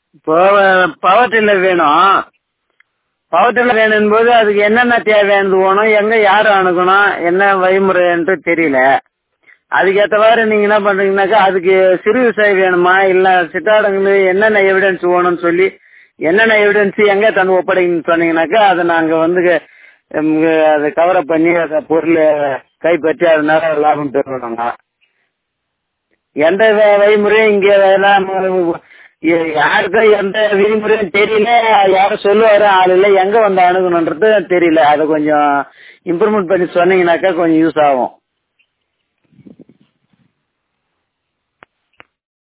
இப்போ power tiller வேணும். Power tiller வேணும் போது அதுக்கு என்னென்ன தேவையானது வேணும், எங்க யாரு அணுகணும், என்ன வழிமுறை என்று தெரியல. அதுக்கேற்றவாறு நீங்க என்ன பண்றீங்கன்னாக்கா அதுக்கு சிறு விவசாயி வேணுமா இல்ல சித்தாடங்களு என்னென்ன எவிடன்ஸ் வேணும்னு சொல்லி என்னென்ன எவிடன்ஸ் எங்க தந்து ஒப்படைக்கணும்னு சொன்னீங்கன்னாக்கா அதை நாங்க வந்து அதை கவரப் பண்ணி அந்த பொருள் கைப்பற்றி அதனால லாபம் பெறுவாங்க. எந்த வழிமுறையும் இங்க யாருக்கும் எந்த விதிமுறையும் தெரியல, யாரும் சொல்லுவாரு ஆள் இல்லை, எங்க வந்து அணுகணுன்றது தெரியல. அதை கொஞ்சம் இம்ப்ரூவ்மெண்ட் பண்ணி சொன்னீங்கன்னாக்கா கொஞ்சம் யூஸ் ஆகும்.